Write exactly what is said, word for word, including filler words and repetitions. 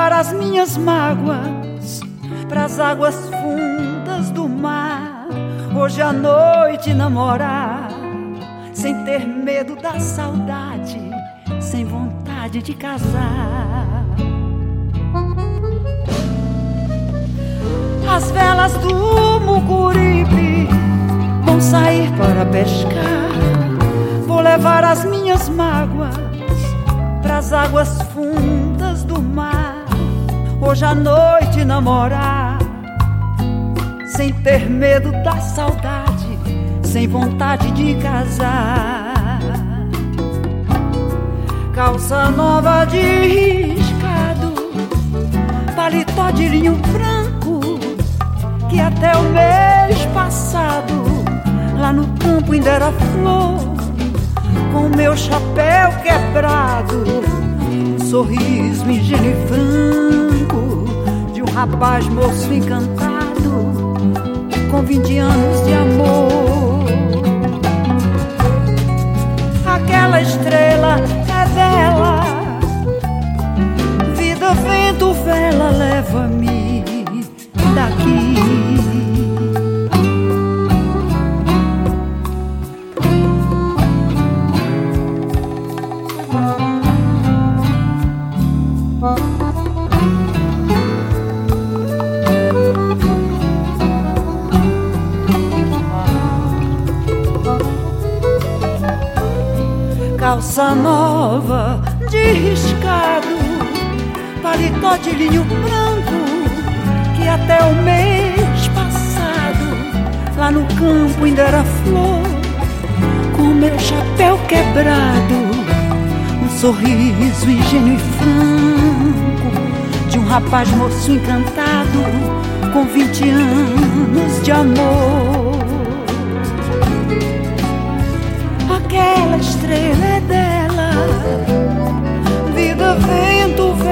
levar as minhas mágoas pras águas fundas do mar. Hoje à noite namorar, sem ter medo da saudade, sem vontade de casar. As velas do Mucuripe vão sair para pescar. Vou levar as minhas mágoas pras águas fundas do mar. Hoje à noite namorar, sem ter medo da saudade, sem vontade de casar. Calça nova de riscado, paletó de linho branco, que até o mês passado lá no campo ainda era flor. Com meu chapéu quebrado, um sorriso ingênuo e franco de um rapaz moço encantado, com vinte anos de amor. Aquela estrela é dela, vida, vento, vela, leva-me daqui. Calça nova de riscado, paletó de linho branco, que até o mês passado lá no campo ainda era flor. Com meu chapéu quebrado, um sorriso ingênuo e franco de um rapaz moço encantado, com vinte anos de amor. Aquela estrela é dela, vida, vento,